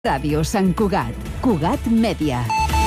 Ràdio Sant Cugat, Cugat Mèdia.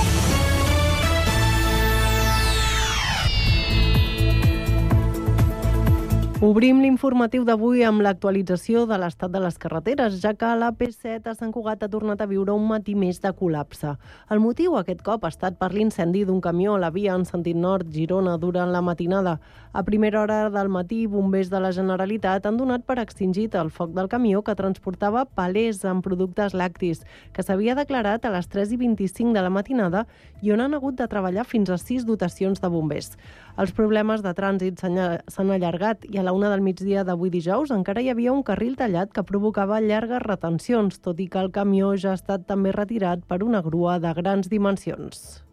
Obrim l'informatiu d'avui amb l'actualització de l'estat de les carreteres, ja que l'AP7 a Sant Cugat ha tornat a viure un matí més de col·lapse. El motiu aquest cop ha estat per l'incendi d'un camió a la via en sentit nord-Girona durant la matinada. A primera hora del matí, bombers de la Generalitat han donat per extingit el foc del camió que transportava palers amb productes lactis, que s'havia declarat a les 3:25 de la matinada i on han hagut de treballar fins a 6 dotacions de bombers. Els problemes de trànsit s'han allargat i a la 1 del migdia d'avui dijous encara hi havia un carril tallat que provocava llargues retencions, tot i que el camió ja ha estat també retirat per una grua de grans dimensions.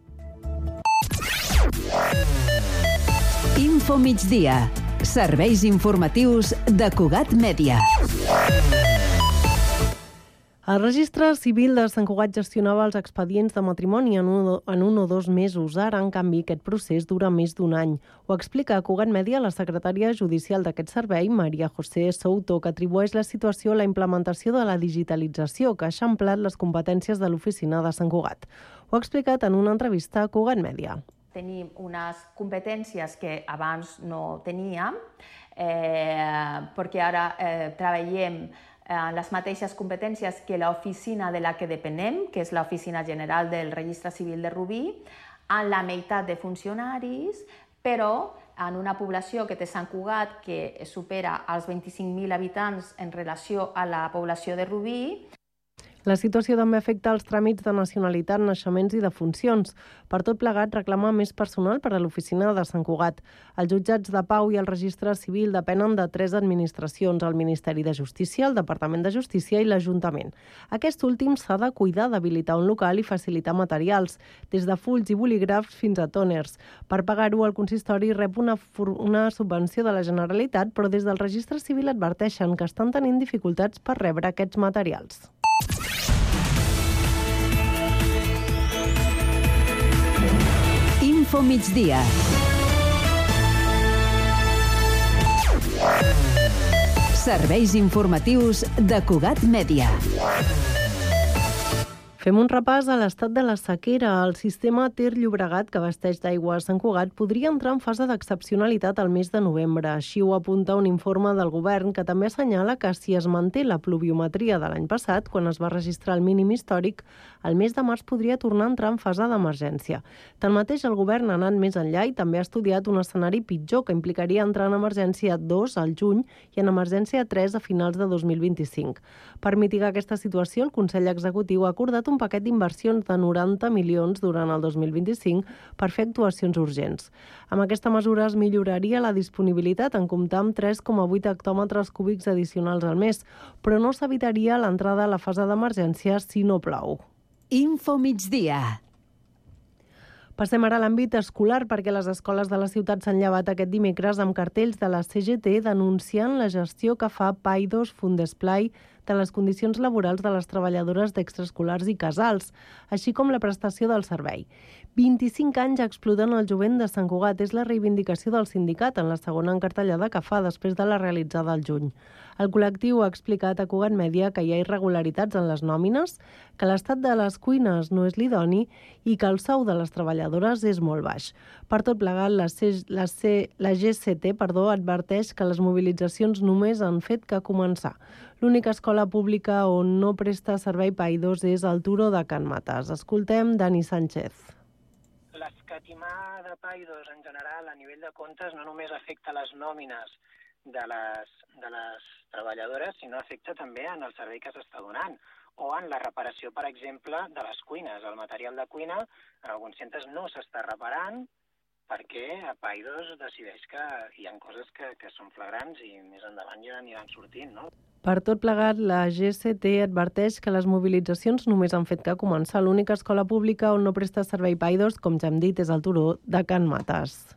Info migdia. Serveis informatius de Cugat Mèdia. El Registre Civil de Sant Cugat gestionava els expedients de matrimoni en un o 2 mesos. Ara, en canvi, aquest procés dura més d'un any. Ho explica a Cugat Mèdia la secretària judicial d'aquest servei, Maria José Souto, que atribueix la situació a la implementació de la digitalització que ha eixamplat les competències de l'oficina de Sant Cugat. Ho ha explicat en una entrevista a Cugat Mèdia. Tenim unes competències que abans no teníem, perquè ara treballem les mateixes competències que l'oficina de la que depenem, que és l'Oficina General del Registre Civil de Rubí, amb la meitat de funcionaris, però en una població que té Sant Cugat que supera els 25.000 habitants en relació a la població de Rubí. La situació també afecta els tràmits de nacionalitat, naixements i defuncions. Per tot plegat, reclama més personal per a l'oficina de Sant Cugat. Els jutjats de pau i el registre civil depenen de 3 administracions, el Ministeri de Justícia, el Departament de Justícia i l'Ajuntament. Aquest últim s'ha de cuidar d'habilitar un local i facilitar materials, des de fulls i bolígrafs fins a tòners. Per pagar-ho, el consistori rep una subvenció de la Generalitat, però des del registre civil adverteixen que estan tenint dificultats per rebre aquests materials. Info migdia. Serveis informatius de Cugat Mèdia. Fem un repàs a l'estat de la sequera. El sistema Ter-Llobregat, que abasteix d'aigua a Sant Cugat, podria entrar en fase d'excepcionalitat al mes de novembre. Així ho apunta un informe del govern que també assenyala que si es manté la pluviometria de l'any passat, quan es va registrar el mínim històric, el mes de març podria tornar a entrar en fase d'emergència. Tanmateix, el govern ha anat més enllà i també ha estudiat un escenari pitjor que implicaria entrar en emergència 2 al juny i en emergència 3 a finals de 2025. Per mitigar aquesta situació, el Consell Executiu ha acordat un paquet d'inversions de 90 milions durant el 2025 per fer actuacions urgents. Amb aquesta mesura es milloraria la disponibilitat en comptar amb 3,8 hectòmetres cúbics addicionals al mes, però no s'evitaria l'entrada a la fase d'emergència si no plou. Info migdia. Passem ara a l'àmbit escolar, perquè les escoles de la ciutat s'han llevat aquest dimecres amb cartells de la CGT denunciant la gestió que fa Paidós Fundesplai de les condicions laborals de les treballadores d'extraescolars i casals, així com la prestació del servei. 25 anys explotant el jovent de Sant Cugat és la reivindicació del sindicat en la segona encartellada que fa després de la realitzada al juny. El col·lectiu ha explicat a Cugat Mèdia que hi ha irregularitats en les nòmines, que l'estat de les cuines no és l'idoni i que el sou de les treballadores és molt baix. Per tot plegat, la GCT adverteix que les mobilitzacions només han fet que començar. L'única escola pública on no presta servei Paidós és el Turó de Can Mates. Escoltem Dani Sánchez. L'escatimar de Paidós en general a nivell de comptes no només afecta les nòmines de les treballadores, sinó afecta també en el servei que s'està donant o en la reparació, per exemple, de les cuines. El material de cuina en alguns centres no s'està reparant perquè Paidós decideix que hi ha coses que són flagrants i més endavant ja aniran sortint, no? Per tot plegat, la GCT adverteix que les mobilitzacions només han fet que començar. L'única escola pública on no presta servei Paidós, com ja hem dit, és el Turó de Can Mates.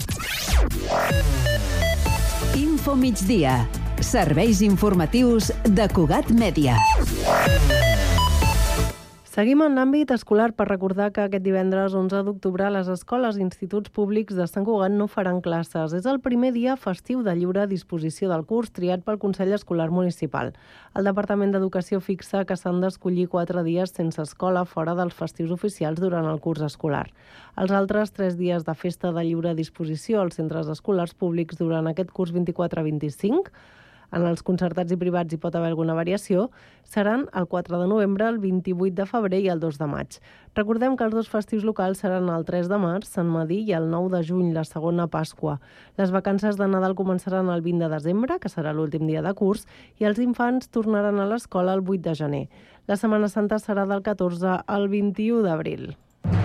Info migdia. Serveis informatius de Cugat Mèdia. Seguim en l'àmbit escolar per recordar que aquest divendres 11 d'octubre les escoles i instituts públics de Sant Cugat no faran classes. És el primer dia festiu de lliure disposició del curs triat pel Consell Escolar Municipal. El Departament d'Educació fixa que s'han d'escollir 4 dies sense escola fora dels festius oficials durant el curs escolar. Els altres 3 dies de festa de lliure disposició als centres escolars públics durant aquest curs 24-25, en els concertats i privats hi pot haver alguna variació, seran el 4 de novembre, el 28 de febrer i el 2 de maig. Recordem que els 2 festius locals seran el 3 de març, Sant Madí, i el 9 de juny, la segona Pasqua. Les vacances de Nadal començaran el 20 de desembre, que serà l'últim dia de curs, i els infants tornaran a l'escola el 8 de gener. La Setmana Santa serà del 14 al 21 d'abril.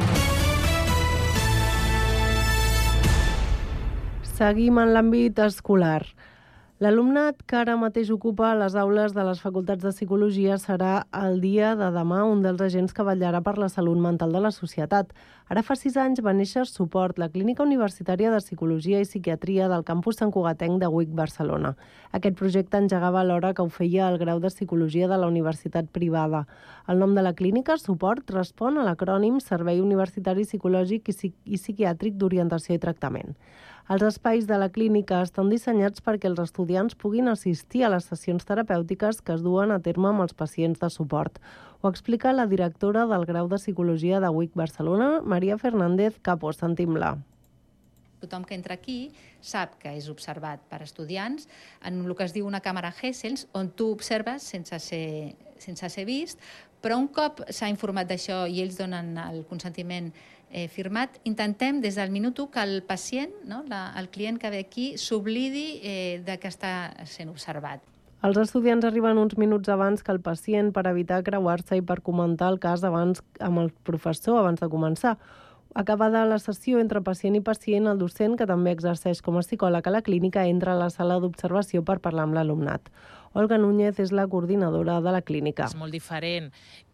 Seguim en l'àmbit escolar. L'alumnat que ara mateix ocupa les aules de les facultats de Psicologia serà el dia de demà un dels agents que vetllarà per la salut mental de la societat. Ara fa 6 anys va néixer Suport, la clínica universitària de Psicologia i Psiquiatria del campus santcugatenc de UIC Barcelona. Aquest projecte engegava alhora que ho feia el grau de Psicologia de la universitat privada. El nom de la clínica, Suport, respon a l'acrònim Servei Universitari Psicològic i Psiquiàtric d'Orientació i Tractament. Els espais de la clínica estan dissenyats perquè els estudiants puguin assistir a les sessions terapèutiques que es duen a terme amb els pacients de suport. Ho explica la directora del grau de Psicologia de UIC Barcelona, Maria Fernández Capo. Sentim-la. Tothom que entra aquí sap que és observat per estudiants en el que es diu una càmera Hessels, on tu observes sense ser vist, però un cop s'ha informat d'això i ells donen el consentiment firmat, intentem des del minut 1 que el pacient, el client que ve aquí, s'oblidi de que està sent observat. Els estudiants arriben uns minuts abans que el pacient per evitar creuar-se i per comentar el cas abans amb el professor abans de començar. Acabada la sessió entre pacient i pacient, el docent, que també exerceix com a psicòleg a la clínica, entra a la sala d'observació per parlar amb l'alumnat. Olga Núñez és la coordinadora de la clínica. És molt diferent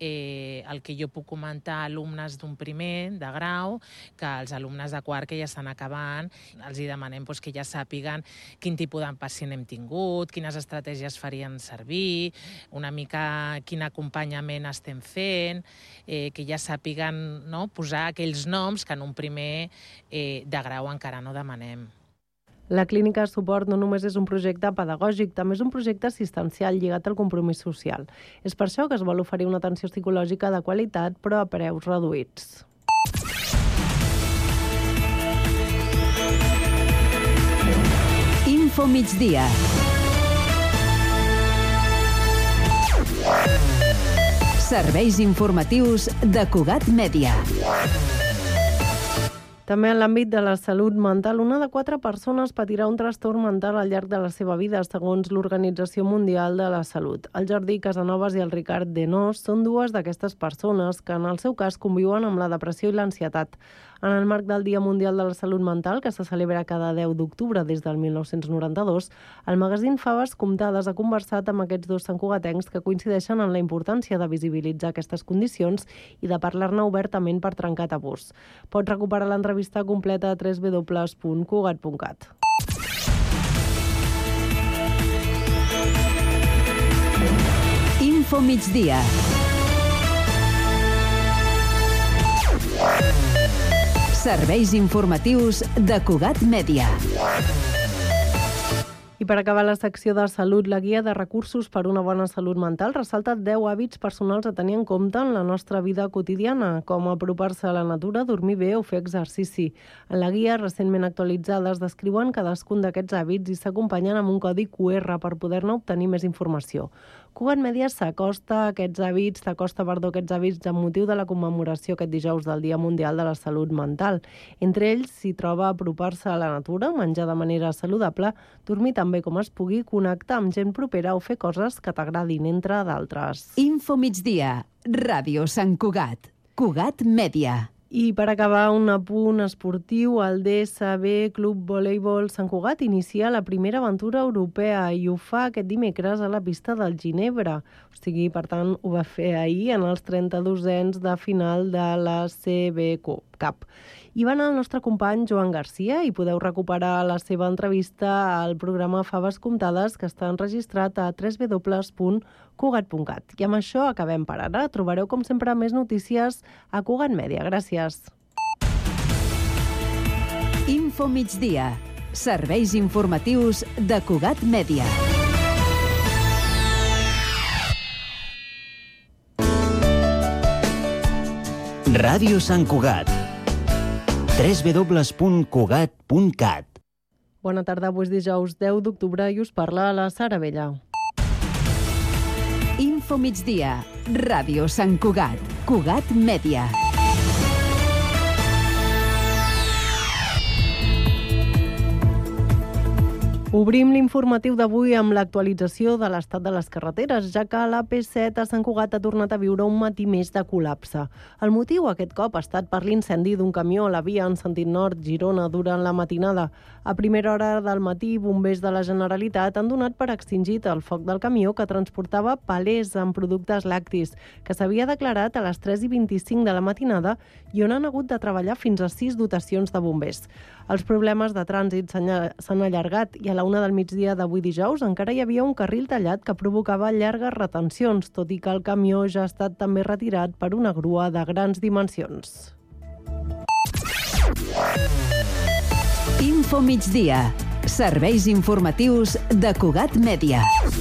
el que jo puc comentar a alumnes d'un primer, de grau, que als alumnes de quart que ja estan acabant. Els hi demanem que ja sàpiguen quin tipus de pacient hem tingut, quines estratègies farien servir, una mica quin acompanyament estem fent, que ja sàpiguen posar aquells noms que en un primer de grau encara no demanem. La clínica Suport no només és un projecte pedagògic, també és un projecte assistencial lligat al compromís social. És per això que es vol oferir una atenció psicològica de qualitat, però a preus reduïts. Info migdia. Serveis informatius de Cugat Mèdia. També en l'àmbit de la salut mental, una de 4 persones patirà un trastorn mental al llarg de la seva vida, segons l'Organització Mundial de la Salut. El Jordi Casanovas i el Ricard Denós són 2 d'aquestes persones que, en el seu cas, conviuen amb la depressió i l'ansietat. En el marc del Dia Mundial de la Salut Mental, que se celebra cada 10 d'octubre des del 1992, el magazín Faves Comptades ha conversat amb aquests 2 santcugatencs que coincideixen en la importància de visibilitzar aquestes condicions i de parlar-ne obertament per trencar tabús. Pots recuperar l'entrevista completa a www.cugat.cat. Info migdia. Serveis informatius de Cugat Mèdia. I per acabar la secció de salut, la guia de recursos per una bona salut mental ressalta 10 hàbits personals a tenir en compte en la nostra vida quotidiana, com apropar-se a la natura, dormir bé o fer exercici. En la guia, recentment actualitzada, es descriuen cadascun d'aquests hàbits i s'acompanyen amb un codi QR per poder-ne obtenir més informació. Cugat Mèdia s'acosta a aquests hàbits, amb motiu de la commemoració aquest dijous del Dia Mundial de la Salut Mental. Entre ells s'hi troba apropar-se a la natura, menjar de manera saludable, dormir també com es pugui, connectar amb gent propera o fer coses que t'agradin, entre d'altres. Info migdia. Ràdio Sant Cugat. Cugat Mèdia. I per acabar, un apunt esportiu, el DSB Club Voleibol Sant Cugat inicia la primera aventura europea i ho fa aquest dimecres a la pista del Ginebra. Per tant, ho va fer ahir en els 32ens de final de la CB Cup. cap. I va anar el nostre company Joan Garcia i podeu recuperar la seva entrevista al programa Faves Comptades, que està enregistrat a www.cugat.cat. I amb això acabem per ara. Trobareu, com sempre, més notícies a Cugat Mèdia. Gràcies. Info migdia. Serveis informatius de Cugat Mèdia. Ràdio Sant Cugat. www.cugat.cat. Bona tarda, avui és dijous 10 d'octubre i us parla la Sara Vella. Info migdia. Ràdio Sant Cugat. Cugat Mèdia. Obrim l'informatiu d'avui amb l'actualització de l'estat de les carreteres, ja que l'AP7 a Sant Cugat ha tornat a viure un matí més de col·lapse. El motiu aquest cop ha estat per l'incendi d'un camió a la via en sentit nord-Girona durant la matinada. A primera hora del matí, bombers de la Generalitat han donat per extingit el foc del camió que transportava palers amb productes lactis, que s'havia declarat a les 3:25 de la matinada i on han hagut de treballar fins a 6 dotacions de bombers. Els problemes de trànsit s'han allargat i a la 1 del migdia d'avui dijous encara hi havia un carril tallat que provocava llargues retencions, tot i que el camió ja ha estat també retirat per una grua de grans dimensions. Info migdia. Serveis informatius de Cugat Mèdia.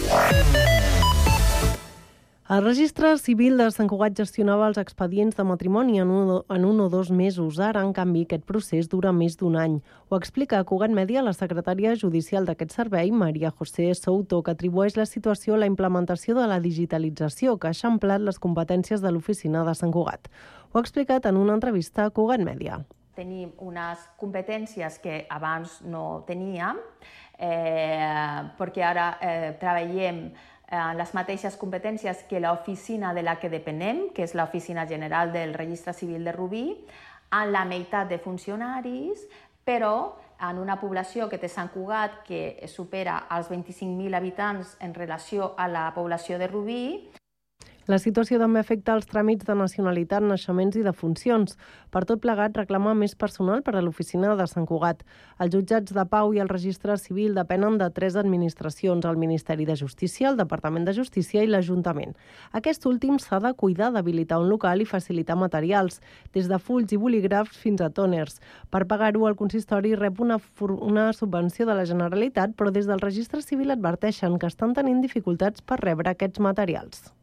El registre civil de Sant Cugat gestionava els expedients de matrimoni en un o 2 mesos. Ara, en canvi, aquest procés dura més d'un any. Ho explica a Cugat Mèdia la secretària judicial d'aquest servei, Maria José Souto, que atribueix la situació a la implementació de la digitalització, que ha eixamplat les competències de l'oficina de Sant Cugat. Ho ha explicat en una entrevista a Cugat Mèdia. Tenim unes competències que abans no teníem, perquè ara treballem les mateixes competències que l'oficina de la que depenem, que és l'Oficina General del Registre Civil de Rubí, amb la meitat de funcionaris, però en una població que té Sant Cugat que supera els 25.000 habitants en relació a la població de Rubí. La situació també afecta els tràmits de nacionalitat, naixements i defuncions. Per tot plegat, reclama més personal per a l'oficina de Sant Cugat. Els jutjats de pau i el registre civil depenen de 3 administracions, el Ministeri de Justícia, el Departament de Justícia i l'Ajuntament. Aquest últim s'ha de cuidar d'habilitar un local i facilitar materials, des de fulls i bolígrafs fins a tòners. Per pagar-ho, el consistori rep una subvenció de la Generalitat, però des del registre civil adverteixen que estan tenint dificultats per rebre aquests materials.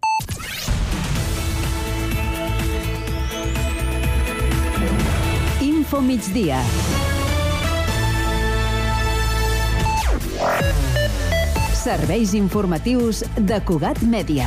Info migdia. Serveis informatius de Cugat Mèdia.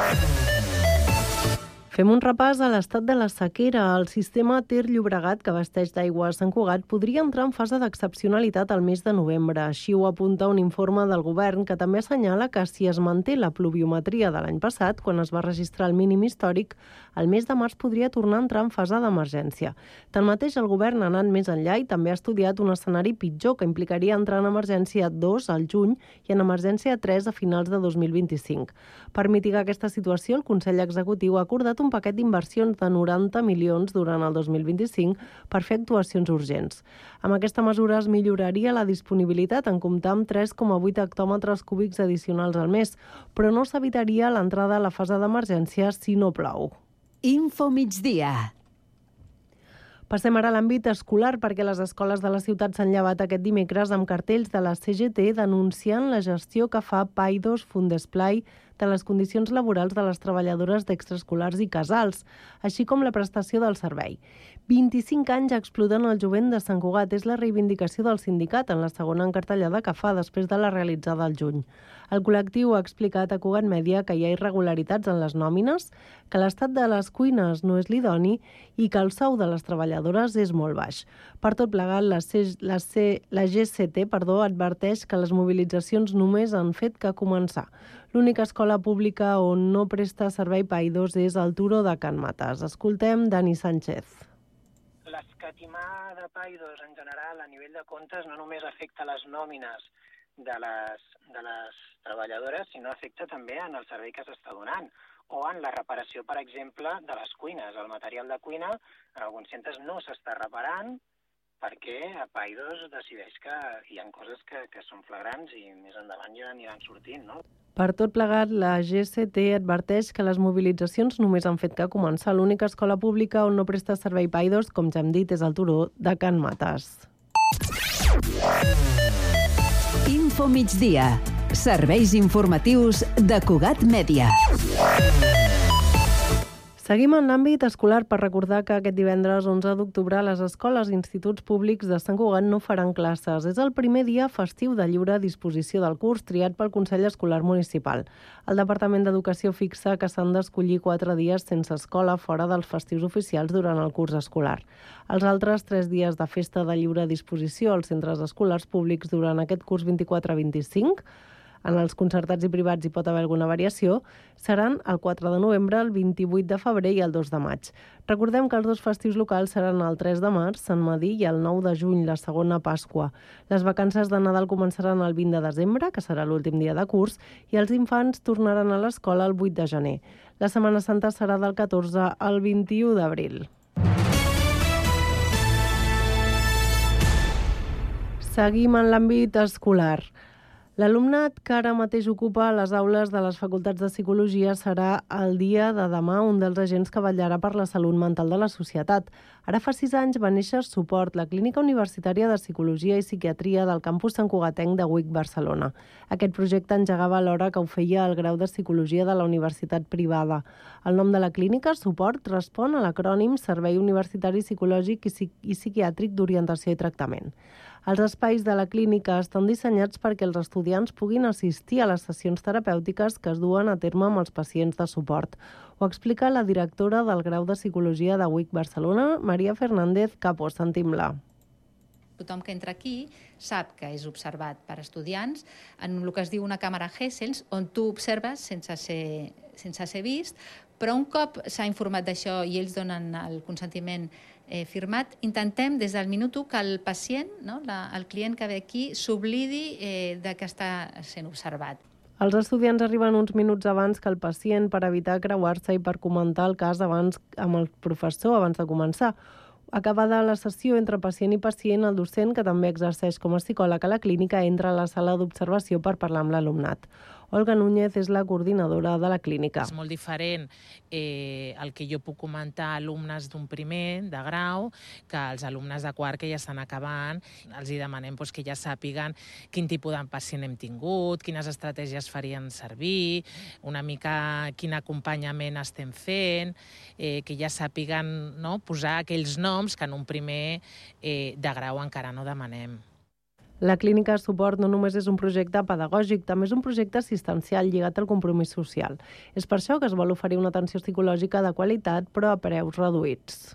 Fem un repàs a l'estat de la sequera. El sistema Ter-Llobregat, que abasteix d'aigua a Sant Cugat, podria entrar en fase d'excepcionalitat al mes de novembre. Així ho apunta un informe del govern que també assenyala que si es manté la pluviometria de l'any passat, quan es va registrar el mínim històric, el mes de març podria tornar a entrar en fase d'emergència. Tanmateix, el govern ha anat més enllà i també ha estudiat un escenari pitjor que implicaria entrar en emergència 2 al juny i en emergència 3 a finals de 2025. Per mitigar aquesta situació, el Consell Executiu ha acordat un paquet d'inversions de 90 milions durant el 2025 per fer actuacions urgents. Amb aquesta mesura es milloraria la disponibilitat en comptar amb 3,8 hectòmetres cúbics addicionals al mes, però no s'evitaria l'entrada a la fase d'emergència si no plou. Info migdia. Passem ara a l'àmbit escolar perquè les escoles de la ciutat s'han llevat aquest dimecres amb cartells de la CGT denunciant la gestió que fa Paidos Fundesplai de les condicions laborals de les treballadores d'extraescolars i casals, així com la prestació del servei. 25 anys explotant el jovent de Sant Cugat és la reivindicació del sindicat en la segona encartellada que fa després de la realitzada al juny. El col·lectiu ha explicat a Cugat Mèdia que hi ha irregularitats en les nòmines, que l'estat de les cuines no és l'idoni i que el sou de les treballadores és molt baix. Per tot plegat, la GCT adverteix que les mobilitzacions només han fet que començar. L'única escola pública on no presta servei Paidos és el Turó de Can Mates. Escoltem Dani Sánchez. L'escatimar de Paidos en general a nivell de comptes no només afecta les nòmines de les treballadores, sinó afecta també en el servei que s'està donant. o en la reparació, per exemple, de les cuines. El material de cuina en alguns centres no s'està reparant perquè Paidós decideix que hi ha coses que són flagrants i més endavant ja aniran sortint, no? Per tot plegat, la GCT adverteix que les mobilitzacions només han fet que començar. L'única escola pública on no presta servei Paidós, com ja hem dit, és el Turó de Can Matas. Info migdia. Serveis informatius de Cugat Mèdia. Seguim en l'àmbit escolar per recordar que aquest divendres 11 d'octubre les escoles i instituts públics de Sant Cugat no faran classes. És el primer dia festiu de lliure disposició del curs triat pel Consell Escolar Municipal. El Departament d'Educació fixa que s'han d'escollir 4 dies sense escola fora dels festius oficials durant el curs escolar. Els altres 3 dies de festa de lliure disposició als centres escolars públics durant aquest curs 24-25, en els concertats i privats hi pot haver alguna variació, seran el 4 de novembre, el 28 de febrer i el 2 de maig. Recordem que els dos festius locals seran el 3 de març, Sant Medir, i el 9 de juny, la segona Pasqua. Les vacances de Nadal començaran el 20 de desembre, que serà l'últim dia de curs, i els infants tornaran a l'escola el 8 de gener. La Setmana Santa serà del 14 al 21 d'abril. Seguim en l'àmbit escolar. L'alumnat que ara mateix ocupa les aules de les facultats de Psicologia serà el dia de demà un dels agents que vetllarà per la salut mental de la societat. Ara fa 6 anys va néixer Suport, la Clínica Universitària de Psicologia i Psiquiatria del campus santcugatenc de UIC Barcelona. Aquest projecte engegava alhora que ho feia el grau de Psicologia de la Universitat Privada. El nom de la clínica, Suport, respon a l'acrònim Servei Universitari Psicològic i Psiquiàtric d'Orientació i Tractament. Els espais de la clínica estan dissenyats perquè els estudiants puguin assistir a les sessions terapèutiques que es duen a terme amb els pacients de suport. Ho explica la directora del grau de Psicologia de UIC Barcelona, Maria Fernández Capó. Sentim-la. Tothom que entra aquí sap que és observat per estudiants en el que es diu una càmera Hessels, on tu observes sense ser vist, però un cop s'ha informat d'això i ells donen el consentiment firmat, intentem des del minut 1 que el pacient, el client que ve aquí, s'oblidi de que està sent observat. Els estudiants arriben uns minuts abans que el pacient per evitar creuar-se i per comentar el cas abans amb el professor abans de començar. Acabada la sessió entre pacient i pacient, el docent, que també exerceix com a psicòleg a la clínica, entra a la sala d'observació per parlar amb l'alumnat. Olga Núñez és la coordinadora de la clínica. És molt diferent el que jo puc comentar a alumnes d'un primer, de grau, que els alumnes de quart que ja estan acabant. Els demanem que ja sàpiguen quin tipus de pacient hem tingut, quines estratègies farien servir, una mica quin acompanyament estem fent, que ja sàpiguen posar aquells noms que en un primer de grau encara no demanem. La clínica Suport no només és un projecte pedagògic, també és un projecte assistencial lligat al compromís social. És per això que es vol oferir una atenció psicològica de qualitat, però a preus reduïts.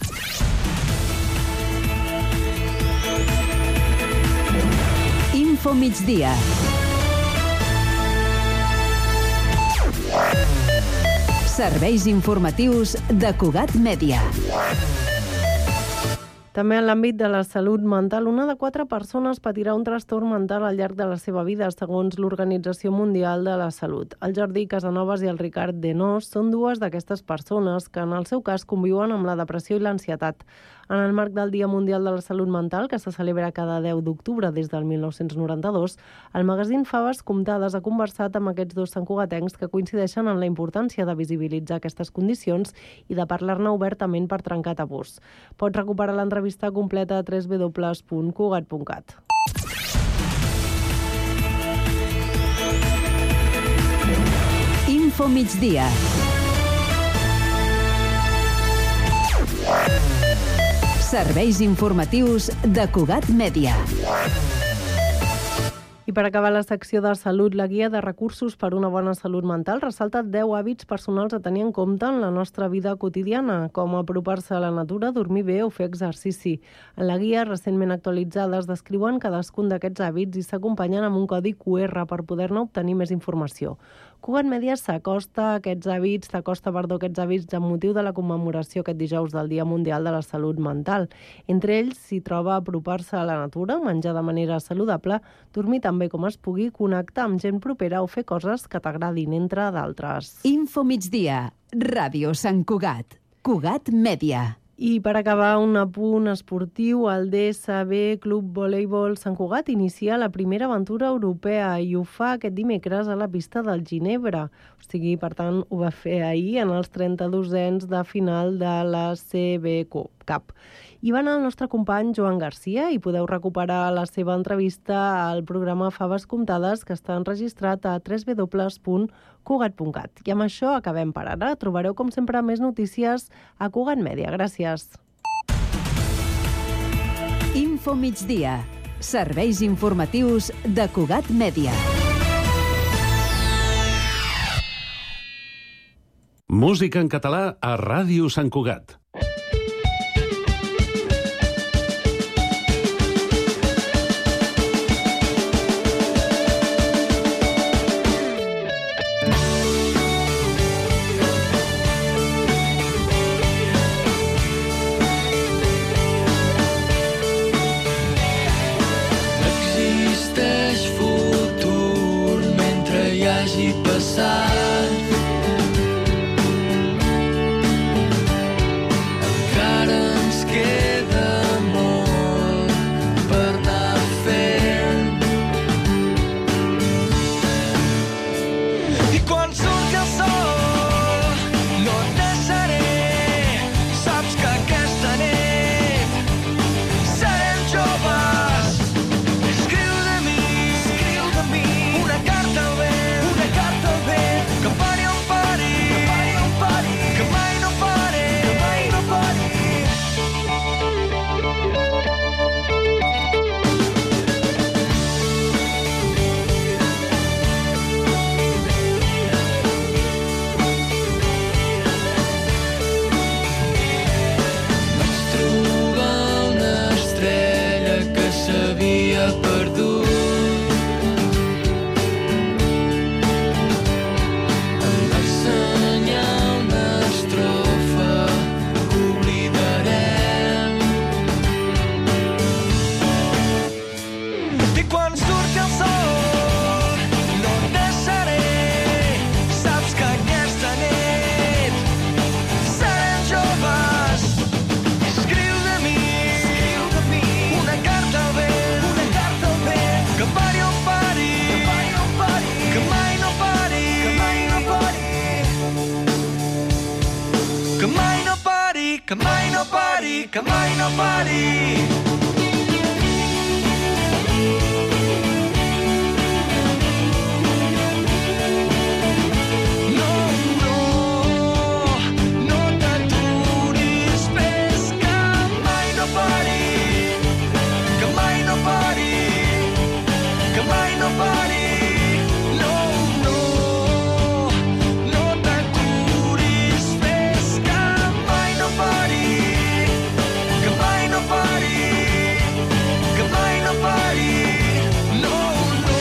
Info migdia. Serveis informatius de Cugat Mèdia. També en l'àmbit de la salut mental, una de 4 persones patirà un trastorn mental al llarg de la seva vida, segons l'Organització Mundial de la Salut. El Jordi Casanovas i el Ricard Denós són 2 d'aquestes persones que, en el seu cas, conviuen amb la depressió i l'ansietat. En el marc del Dia Mundial de la Salut Mental, que se celebra cada 10 d'octubre des del 1992, el magazín Faves Comptades ha conversat amb aquests 2 santcugatencs que coincideixen en la importància de visibilitzar aquestes condicions i de parlar-ne obertament per trencar tabús. Pots recuperar l'entrevista completa a www.cugat.cat. Info migdia. Serveis informatius de Cugat Mèdia. I per acabar la secció de salut, la guia de recursos per una bona salut mental ressalta 10 hàbits personals a tenir en compte en la nostra vida quotidiana, com apropar-se a la natura, dormir bé o fer exercici. En la guia, recentment actualitzada, es descriuen cadascun d'aquests hàbits i s'acompanyen amb un codi QR per poder-ne obtenir més informació. Cugat Mèdia s'acosta aquests hàbits amb motiu de la commemoració aquest dijous del Dia Mundial de la Salut Mental. Entre ells s'hi troba apropar-se a la natura, menjar de manera saludable, dormir també com es pugui, connectar amb gent propera o fer coses que t'agradin, entre d'altres. Info Migdia, Ràdio Sant Cugat, Cugat Mèdia. I per acabar, un apunt esportiu, el DSB Club Voleibol Sant Cugat inicia la primera aventura europea i ho fa aquest dimecres a la pista del Ginebra. O sigui, per tant, ho va fer ahir en els 32ens de final de la CB Cup. I va anar el nostre company Joan Garcia i podeu recuperar la seva entrevista al programa Faves Comptades, que està enregistrat a www.cugat.cat. I amb això acabem per ara. Trobareu, com sempre, més notícies a Cugat Mèdia. Gràcies. Info Migdia. Serveis informatius de Cugat Mèdia. Música en català a Ràdio Sant Cugat. Que mai no pari, que mai no pari. No, no, no t'aturis més, que mai no pari, que mai no pari, que mai no pari. No, no, no t'aturis més, que mai no pari, que mai no pari, que mai no pari. No, no,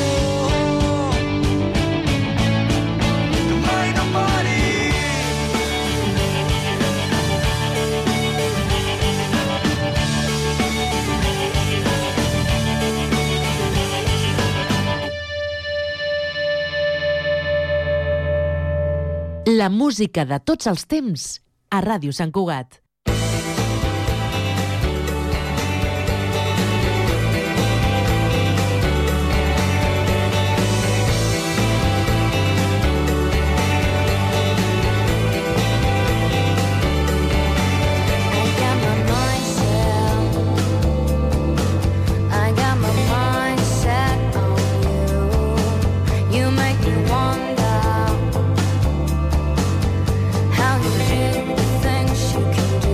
que mai no pari. La música de tots els temps a Ràdio Sant Cugat. How you do the things you can do.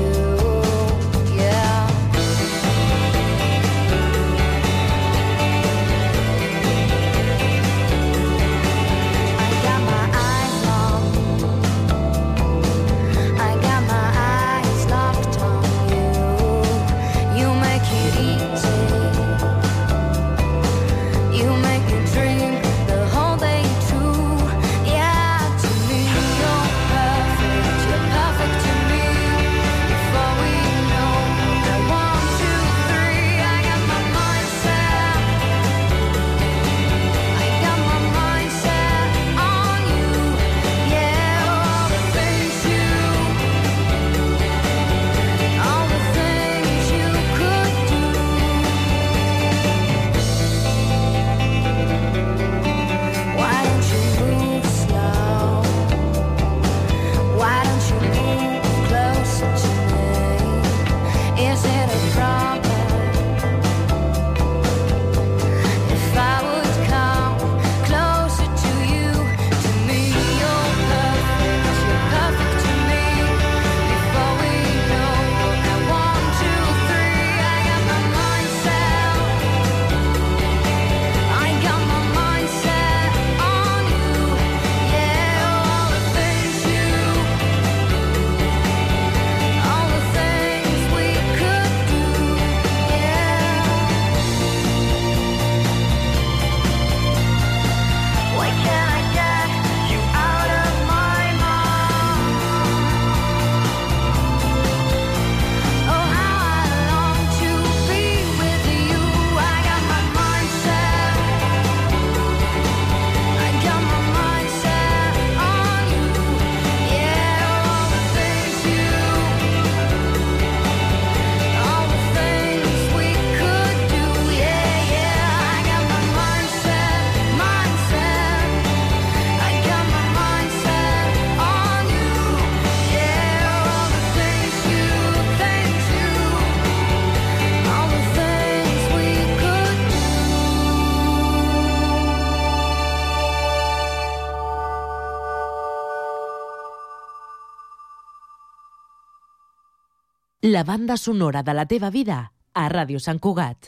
La banda sonora de la teva vida a Ràdio Sant Cugat.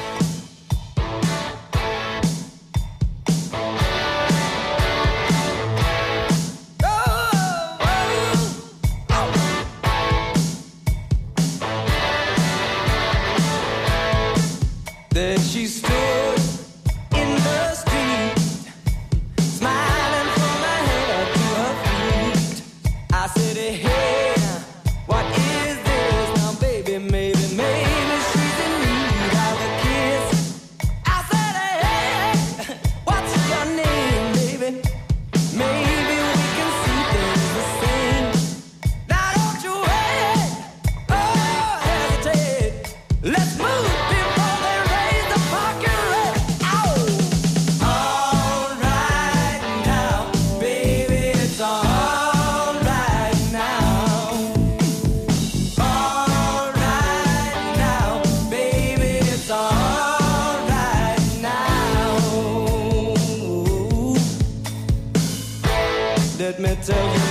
There she stood in the street, smiling from her head to her feet. I said, hey, what is this now, baby? Maybe she's in need of a kiss. I said, hey, what's your name, baby? Maybe we can see things the same. Now don't you wait, oh, hesitate. Let's move. Let me tell you